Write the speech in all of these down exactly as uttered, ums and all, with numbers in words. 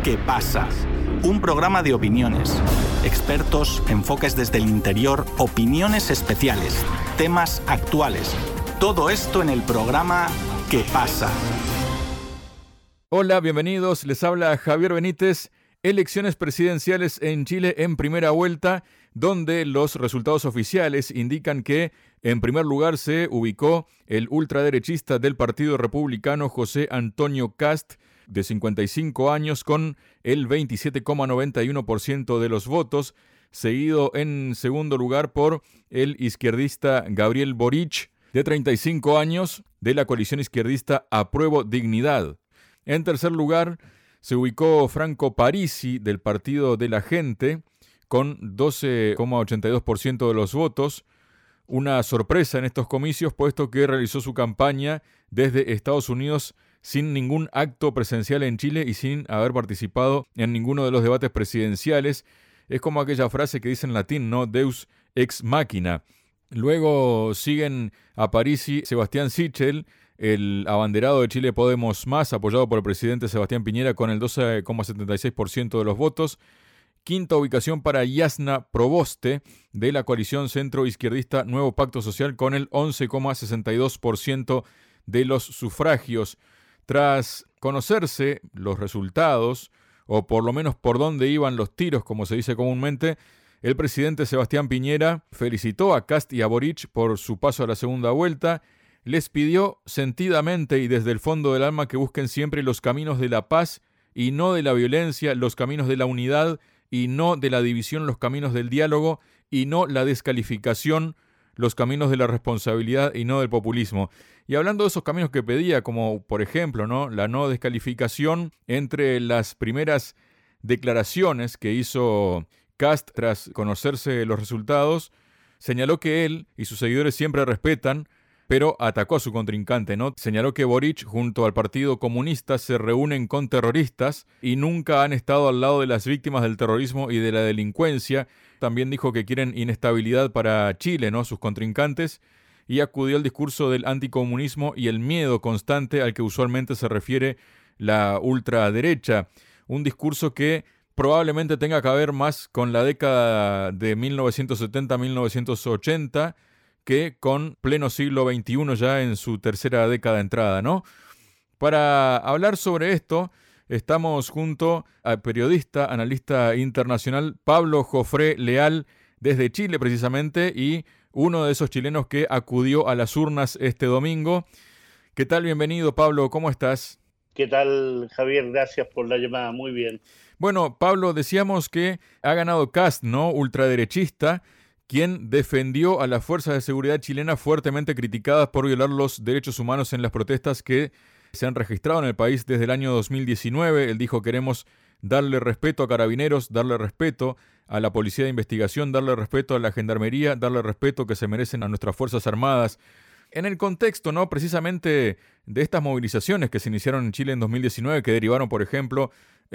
¿Qué pasa? Un programa de opiniones, expertos, enfoques desde el interior, opiniones especiales, temas actuales. Todo esto en el programa ¿Qué pasa? Hola, bienvenidos. Les habla Javier Benítez. Elecciones presidenciales en Chile en primera vuelta, donde los resultados oficiales indican que en primer lugar se ubicó el ultraderechista del Partido Republicano José Antonio Kast, de cincuenta y cinco años, con el veintisiete coma noventa y uno por ciento de los votos, seguido en segundo lugar por el izquierdista Gabriel Boric, de treinta y cinco años, de la coalición izquierdista Apruebo Dignidad. En tercer lugar se ubicó Franco Parisi, del Partido de la Gente, con doce coma ochenta y dos por ciento de los votos. Una sorpresa en estos comicios, puesto que realizó su campaña desde Estados Unidos sin ningún acto presencial en Chile y sin haber participado en ninguno de los debates presidenciales. Es como aquella frase que dice en latín, ¿no? Deus ex machina. Luego siguen a Parisi Sebastián Sichel, el abanderado de Chile Podemos Más, apoyado por el presidente Sebastián Piñera con el doce coma setenta y seis por ciento de los votos. Quinta ubicación para Jasna Proboste, de la coalición centro-izquierdista Nuevo Pacto Social, con el once coma sesenta y dos por ciento de los sufragios. Tras conocerse los resultados, o por lo menos por dónde iban los tiros, como se dice comúnmente, el presidente Sebastián Piñera felicitó a Kast y a Boric por su paso a la segunda vuelta. Les pidió sentidamente y desde el fondo del alma que busquen siempre los caminos de la paz y no de la violencia, los caminos de la unidad y no de la división, los caminos del diálogo y no la descalificación, los caminos de la responsabilidad y no del populismo. Y hablando de esos caminos que pedía, como por ejemplo, ¿no?, la no descalificación, entre las primeras declaraciones que hizo Kast tras conocerse los resultados, señaló que él y sus seguidores siempre respetan, pero atacó a su contrincante, ¿no? Señaló que Boric junto al Partido Comunista se reúnen con terroristas y nunca han estado al lado de las víctimas del terrorismo y de la delincuencia. También dijo que quieren inestabilidad para Chile, ¿no?, sus contrincantes, y acudió al discurso del anticomunismo y el miedo constante al que usualmente se refiere la ultraderecha. Un discurso que probablemente tenga que ver más con la década de mil novecientos setenta a mil novecientos ochenta que con pleno siglo veintiuno, ya en su tercera década de entrada, ¿no? Para hablar sobre esto, estamos junto al periodista, analista internacional Pablo Jofré Leal, desde Chile precisamente, y uno de esos chilenos que acudió a las urnas este domingo. ¿Qué tal? Bienvenido, Pablo, ¿cómo estás? ¿Qué tal, Javier? Gracias por la llamada, muy bien. Bueno, Pablo, decíamos que ha ganado Kast, ¿no?, ultraderechista, quien defendió a las fuerzas de seguridad chilenas fuertemente criticadas por violar los derechos humanos en las protestas que se han registrado en el país desde el año dos mil diecinueve. Él dijo: queremos darle respeto a Carabineros, darle respeto a la Policía de Investigación, darle respeto a la Gendarmería, darle respeto que se merecen a nuestras Fuerzas Armadas. En el contexto, ¿no?, precisamente de estas movilizaciones que se iniciaron en Chile en dos mil diecinueve, que derivaron, por ejemplo,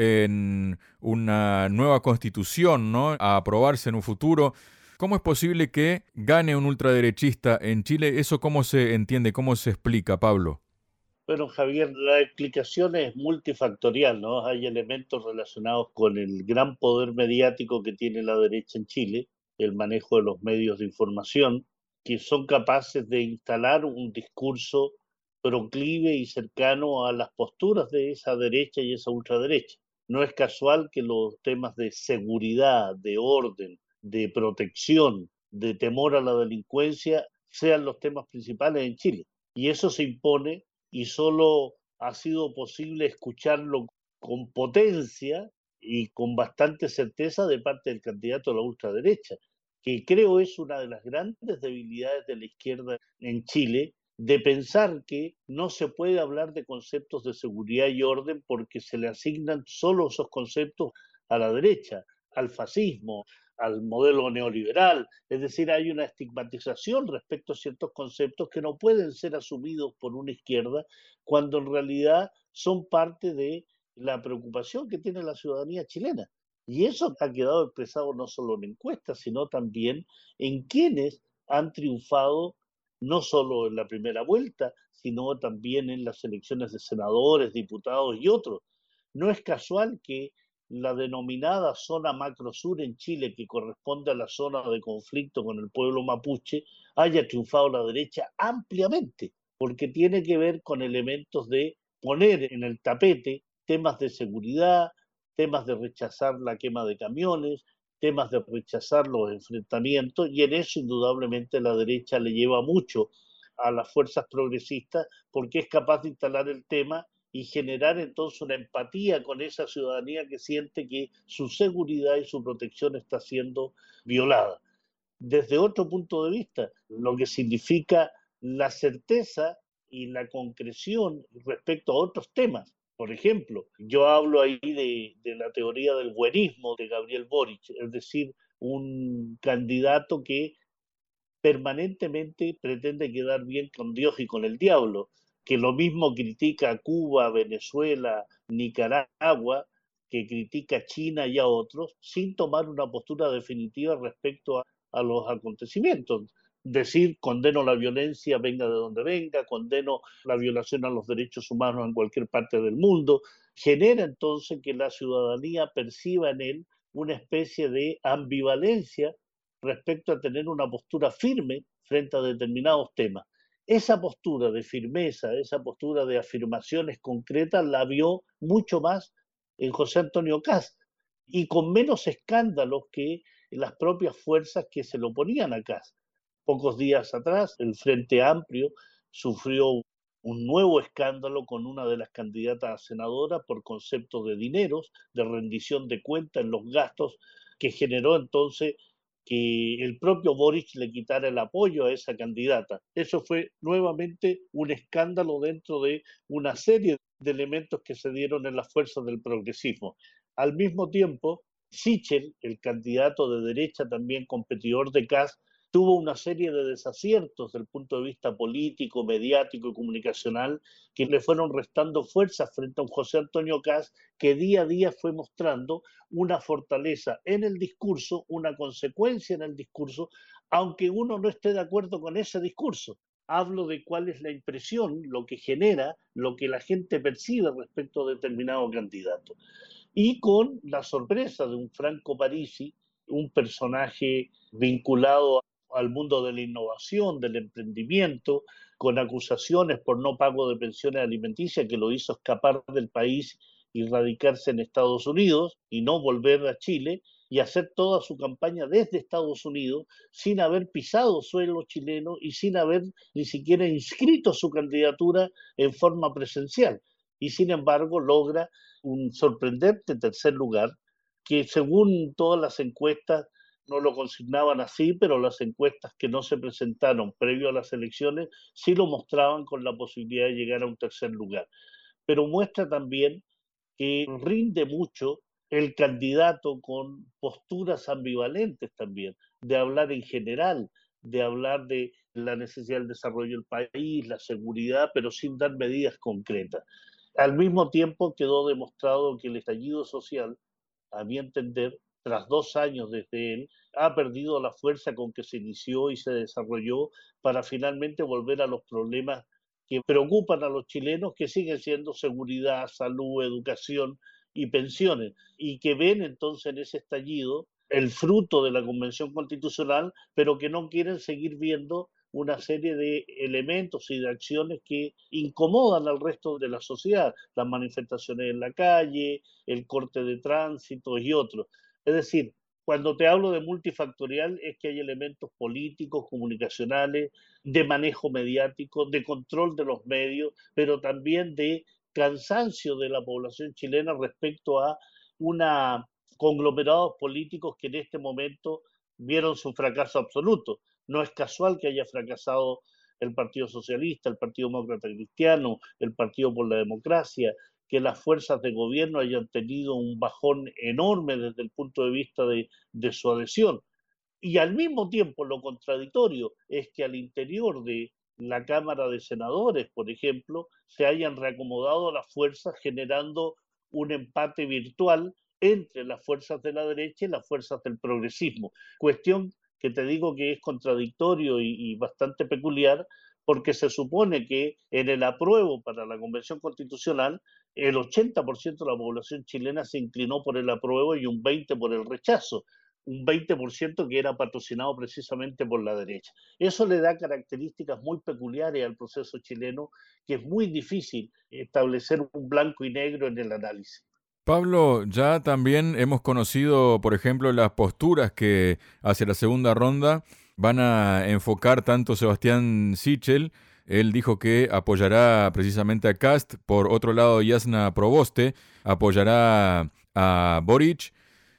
en una nueva constitución, ¿no?, a aprobarse en un futuro. ¿Cómo es posible que gane un ultraderechista en Chile? ¿Eso cómo se entiende, cómo se explica, Pablo? Bueno, Javier, la explicación es multifactorial, ¿no? Hay elementos relacionados con el gran poder mediático que tiene la derecha en Chile, el manejo de los medios de información, que son capaces de instalar un discurso proclive y cercano a las posturas de esa derecha y esa ultraderecha. No es casual que los temas de seguridad, de orden, de protección, de temor a la delincuencia sean los temas principales en Chile. Y eso se impone y solo ha sido posible escucharlo con potencia y con bastante certeza de parte del candidato a la ultraderecha, que creo es una de las grandes debilidades de la izquierda en Chile, de pensar que no se puede hablar de conceptos de seguridad y orden porque se le asignan solo esos conceptos a la derecha, al fascismo, al modelo neoliberal. Es decir, hay una estigmatización respecto a ciertos conceptos que no pueden ser asumidos por una izquierda cuando en realidad son parte de la preocupación que tiene la ciudadanía chilena. Y eso ha quedado expresado no solo en encuestas, sino también en quienes han triunfado no solo en la primera vuelta, sino también en las elecciones de senadores, diputados y otros. No es casual que la denominada zona macrosur en Chile, que corresponde a la zona de conflicto con el pueblo mapuche, haya triunfado la derecha ampliamente, porque tiene que ver con elementos de poner en el tapete temas de seguridad, temas de rechazar la quema de camiones, temas de rechazar los enfrentamientos, y en eso indudablemente la derecha le lleva mucho a las fuerzas progresistas porque es capaz de instalar el tema y generar entonces una empatía con esa ciudadanía que siente que su seguridad y su protección está siendo violada. Desde otro punto de vista, lo que significa la certeza y la concreción respecto a otros temas. Por ejemplo, yo hablo ahí de, de la teoría del buenismo de Gabriel Boric, es decir, un candidato que permanentemente pretende quedar bien con Dios y con el diablo, que lo mismo critica a Cuba, Venezuela, Nicaragua, que critica a China y a otros, sin tomar una postura definitiva respecto a, a los acontecimientos. Decir, condeno la violencia, venga de donde venga, condeno la violación a los derechos humanos en cualquier parte del mundo, genera entonces que la ciudadanía perciba en él una especie de ambivalencia respecto a tener una postura firme frente a determinados temas. Esa postura de firmeza, esa postura de afirmaciones concretas la vio mucho más en José Antonio Kast y con menos escándalos que las propias fuerzas que se lo oponían a Kast. Pocos días atrás, el Frente Amplio sufrió un nuevo escándalo con una de las candidatas a senadora por concepto de dineros, de rendición de cuentas en los gastos, que generó entonces que el propio Boric le quitara el apoyo a esa candidata. Eso fue nuevamente un escándalo dentro de una serie de elementos que se dieron en las fuerzas del progresismo. Al mismo tiempo, Sichel, el candidato de derecha también competidor de Kast, tuvo una serie de desaciertos desde el punto de vista político, mediático y comunicacional que le fueron restando fuerzas frente a un José Antonio Kast que día a día fue mostrando una fortaleza en el discurso, una consecuencia en el discurso, aunque uno no esté de acuerdo con ese discurso. Hablo de cuál es la impresión, lo que genera, lo que la gente percibe respecto a determinado candidato. Y con la sorpresa de un Franco Parisi, un personaje vinculado al mundo de la innovación, del emprendimiento, con acusaciones por no pago de pensiones alimenticias que lo hizo escapar del país y radicarse en Estados Unidos y no volver a Chile y hacer toda su campaña desde Estados Unidos sin haber pisado suelo chileno y sin haber ni siquiera inscrito su candidatura en forma presencial. Y sin embargo logra un sorprendente tercer lugar que según todas las encuestas no lo consignaban así, pero las encuestas que no se presentaron previo a las elecciones sí lo mostraban con la posibilidad de llegar a un tercer lugar. Pero muestra también que rinde mucho el candidato con posturas ambivalentes también, de hablar en general, de hablar de la necesidad del desarrollo del país, la seguridad, pero sin dar medidas concretas. Al mismo tiempo quedó demostrado que el estallido social, a mi entender, tras dos años desde él, ha perdido la fuerza con que se inició y se desarrolló para finalmente volver a los problemas que preocupan a los chilenos, que siguen siendo seguridad, salud, educación y pensiones, y que ven entonces en ese estallido el fruto de la Convención Constitucional, pero que no quieren seguir viendo una serie de elementos y de acciones que incomodan al resto de la sociedad, las manifestaciones en la calle, el corte de tránsito y otros. Es decir, cuando te hablo de multifactorial es que hay elementos políticos, comunicacionales, de manejo mediático, de control de los medios, pero también de cansancio de la población chilena respecto a una conglomerados políticos que en este momento vieron su fracaso absoluto. No es casual que haya fracasado el Partido Socialista, el Partido Demócrata Cristiano, el Partido por la Democracia, que las fuerzas de gobierno hayan tenido un bajón enorme desde el punto de vista de, de su adhesión. Y al mismo tiempo lo contradictorio es que al interior de la Cámara de Senadores, por ejemplo, se hayan reacomodado las fuerzas generando un empate virtual entre las fuerzas de la derecha y las fuerzas del progresismo. Cuestión que te digo que es contradictorio y, y bastante peculiar, porque se supone que en el apruebo para la Convención Constitucional, el ochenta por ciento de la población chilena se inclinó por el apruebo y un veinte por ciento por el rechazo, un veinte por ciento que era patrocinado precisamente por la derecha. Eso le da características muy peculiares al proceso chileno, que es muy difícil establecer un blanco y negro en el análisis. Pablo, ya también hemos conocido, por ejemplo, las posturas que hacia la segunda ronda van a enfocar tanto Sebastián Sichel. Él dijo que apoyará precisamente a Kast. Por otro lado, Jasna Proboste apoyará a Boric.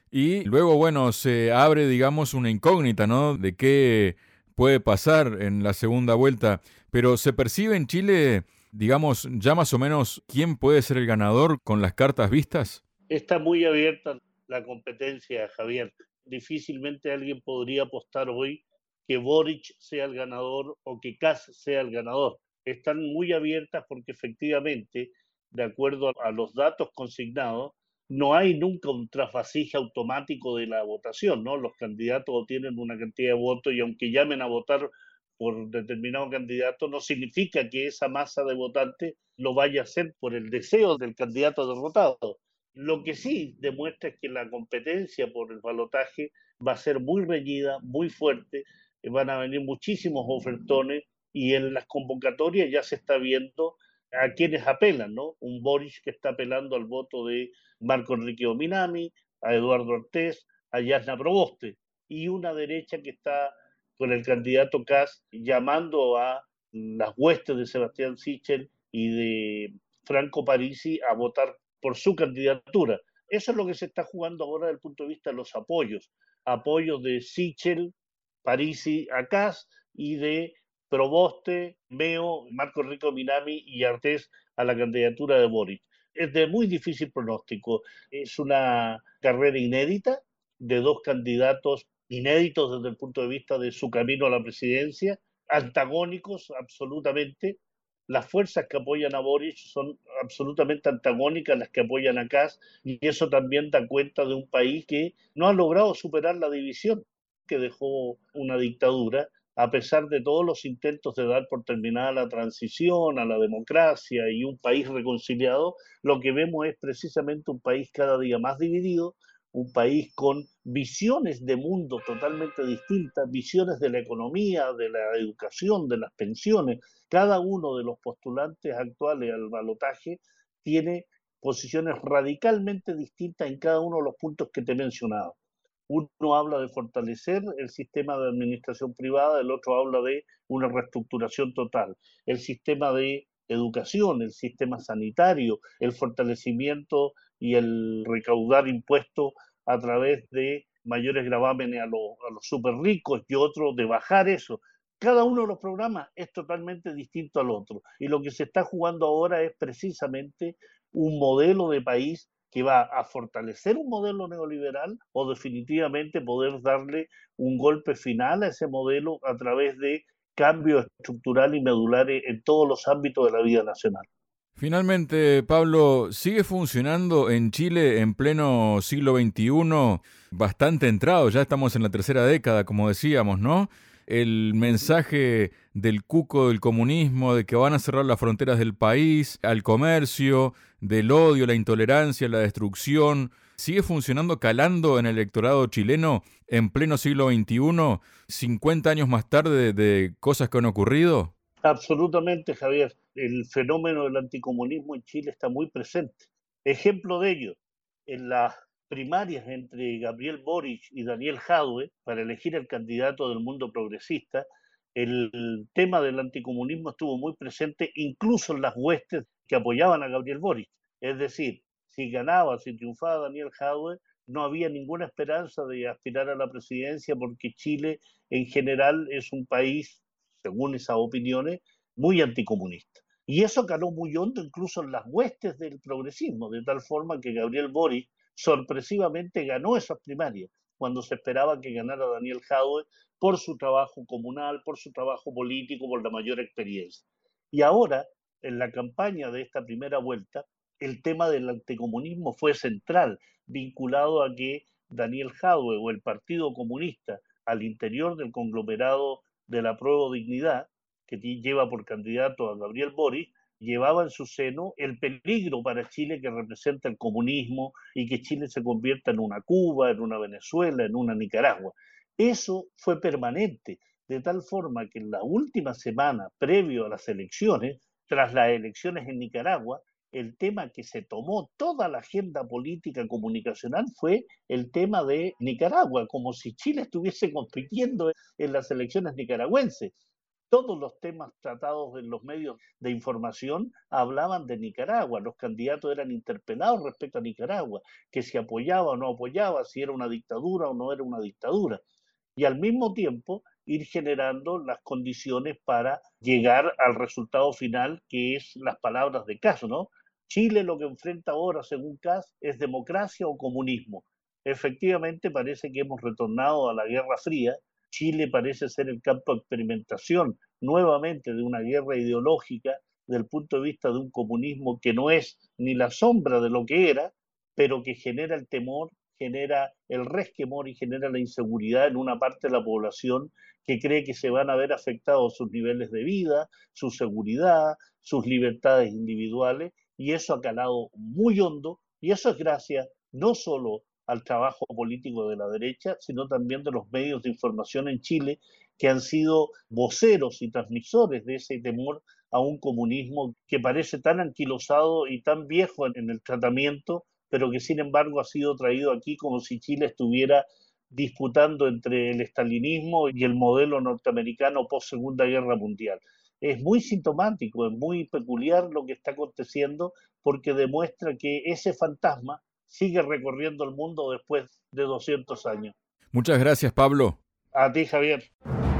Y luego, bueno, se abre, digamos, una incógnita, ¿no? De qué puede pasar en la segunda vuelta. Pero se percibe en Chile, digamos, ya más o menos quién puede ser el ganador con las cartas vistas. Está muy abierta la competencia, Javier. Difícilmente alguien podría apostar hoy que Boric sea el ganador o que Kast sea el ganador. Están muy abiertas porque efectivamente, de acuerdo a los datos consignados, no hay nunca un trasvasije automático de la votación, ¿no? Los candidatos obtienen una cantidad de votos y aunque llamen a votar por determinado candidato, no significa que esa masa de votantes lo vaya a hacer por el deseo del candidato derrotado. Lo que sí demuestra es que la competencia por el balotaje va a ser muy reñida, muy fuerte, van a venir muchísimos ofertones y en las convocatorias ya se está viendo a quienes apelan, ¿no? Un Boric que está apelando al voto de Marco Enrique Ominami, a Eduardo Ortiz, a Jasna Proboste, y una derecha que está con el candidato Kast llamando a las huestes de Sebastián Sichel y de Franco Parisi a votar por su candidatura. Eso es lo que se está jugando ahora desde el punto de vista de los apoyos. Apoyos de Sichel, Parisi a Kast y de Proboste, Meo, Marco Enrique Minami y Artés a la candidatura de Boric. Es de muy difícil pronóstico. Es una carrera inédita de dos candidatos inéditos desde el punto de vista de su camino a la presidencia, antagónicos absolutamente. Las fuerzas que apoyan a Boric son absolutamente antagónicas a las que apoyan a Kast, y eso también da cuenta de un país que no ha logrado superar la división que dejó una dictadura, a pesar de todos los intentos de dar por terminada la transición a la democracia y un país reconciliado. Lo que vemos es precisamente un país cada día más dividido, un país con visiones de mundo totalmente distintas, visiones de la economía, de la educación, de las pensiones. Cada uno de los postulantes actuales al balotaje tiene posiciones radicalmente distintas en cada uno de los puntos que te he mencionado. Uno habla de fortalecer el sistema de administración privada, el otro habla de una reestructuración total. El sistema de educación, el sistema sanitario, el fortalecimiento y el recaudar impuestos a través de mayores gravámenes a los, a los súper ricos y otro de bajar eso. Cada uno de los programas es totalmente distinto al otro. Y lo que se está jugando ahora es precisamente un modelo de país que va a fortalecer un modelo neoliberal o definitivamente poder darle un golpe final a ese modelo a través de cambios estructurales y medulares en todos los ámbitos de la vida nacional. Finalmente, Pablo, ¿sigue funcionando en Chile en pleno siglo veintiuno? Bastante entrado, ya estamos en la tercera década, como decíamos, ¿no? El mensaje del cuco del comunismo, de que van a cerrar las fronteras del país, al comercio, del odio, la intolerancia, la destrucción, ¿sigue funcionando, calando en el electorado chileno en pleno siglo veintiuno, cincuenta años más tarde de cosas que han ocurrido? Absolutamente, Javier. El fenómeno del anticomunismo en Chile está muy presente. Ejemplo de ello, en las primarias entre Gabriel Boric y Daniel Jadwe para elegir el candidato del mundo progresista, el tema del anticomunismo estuvo muy presente incluso en las huestes que apoyaban a Gabriel Boric. Es decir, si ganaba, si triunfaba Daniel Jadwe, no había ninguna esperanza de aspirar a la presidencia porque Chile en general es un país, según esas opiniones, muy anticomunista. Y eso caló muy hondo incluso en las huestes del progresismo, de tal forma que Gabriel Boric sorpresivamente ganó esas primarias, cuando se esperaba que ganara Daniel Jadwe por su trabajo comunal, por su trabajo político, por la mayor experiencia. Y ahora, en la campaña de esta primera vuelta, el tema del anticomunismo fue central, vinculado a que Daniel Jadwe o el Partido Comunista al interior del conglomerado de la Apruebo Dignidad, que lleva por candidato a Gabriel Boric, llevaba en su seno el peligro para Chile que representa el comunismo y que Chile se convierta en una Cuba, en una Venezuela, en una Nicaragua. Eso fue permanente, de tal forma que en la última semana, previo a las elecciones, tras las elecciones en Nicaragua, el tema que se tomó toda la agenda política comunicacional fue el tema de Nicaragua, como si Chile estuviese compitiendo en las elecciones nicaragüenses. Todos los temas tratados en los medios de información hablaban de Nicaragua, los candidatos eran interpelados respecto a Nicaragua, que si apoyaba o no apoyaba, si era una dictadura o no era una dictadura. Y al mismo tiempo ir generando las condiciones para llegar al resultado final, que es las palabras de Kast, ¿no? Chile lo que enfrenta ahora, según Kast, es democracia o comunismo. Efectivamente, parece que hemos retornado a la Guerra Fría. Chile parece ser el campo de experimentación nuevamente de una guerra ideológica desde el punto de vista de un comunismo que no es ni la sombra de lo que era, pero que genera el temor, genera el resquemor y genera la inseguridad en una parte de la población que cree que se van a ver afectados sus niveles de vida, su seguridad, sus libertades individuales, y eso ha calado muy hondo, y eso es gracias no solo al trabajo político de la derecha, sino también de los medios de información en Chile, que han sido voceros y transmisores de ese temor a un comunismo que parece tan anquilosado y tan viejo en el tratamiento, pero que sin embargo ha sido traído aquí como si Chile estuviera disputando entre el estalinismo y el modelo norteamericano post Segunda Guerra Mundial. Es muy sintomático, es muy peculiar lo que está aconteciendo, porque demuestra que ese fantasma sigue recorriendo el mundo después de doscientos años. Muchas gracias, Pablo. A ti, Javier.